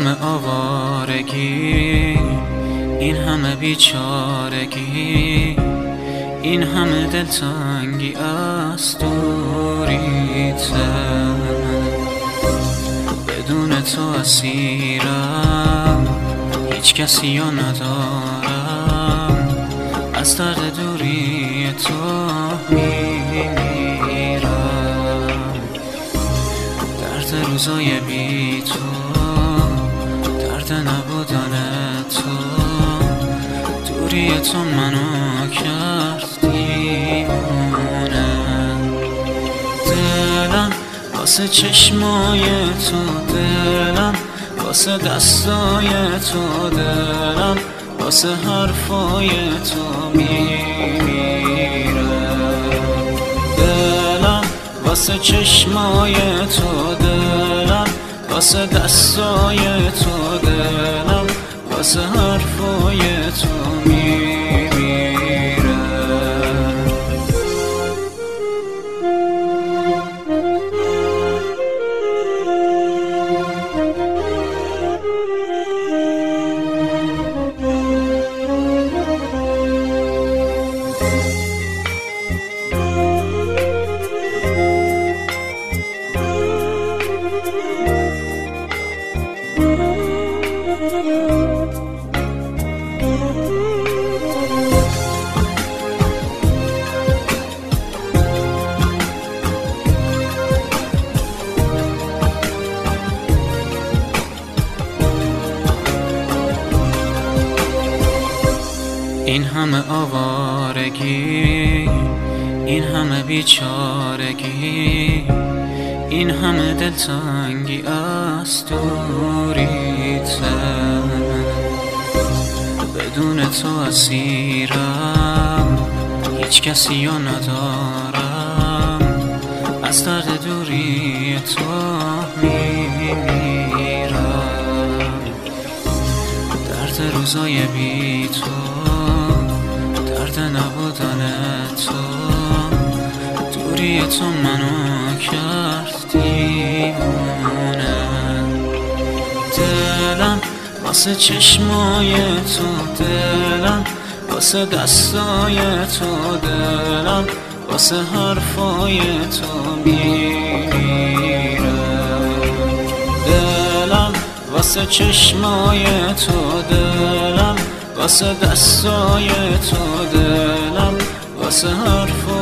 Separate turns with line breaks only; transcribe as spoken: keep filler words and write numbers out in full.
همه آوارگی، این همه بیچارگی، این همه دلتنگی از دوریته. بدون تو اسیرم، هیچ کسی رو ندارم، از درد دوری تو میمیرم. درد روزای بی تو، درد نبودن تو، دوری تو منو کرد دیوانه. دلم واسه چشمای تو، دلم واسه دستای تو، دلم واسه حرفای تو میمیره. دلم واسه چشمای تو، دلم واسه دستای تو، دلم واسه حرفای تو میمیره. این همه آوارگی، این همه بیچارگی، این همه دلتنگی از دوریته. بدون تو اسیرم، هیچ کسی رو ندارم، از درد دوری تو میمیرم. درد روزای بی تو، درد نبودن تو، دوری تو منو کرد دیوانه. دلم واسه چشمای تو، دلم واسه دستای تو، دلم واسه حرفای تو میمیره. دلم واسه چشمای تو، دلم واسه دستای تو، دلم واسه حرفای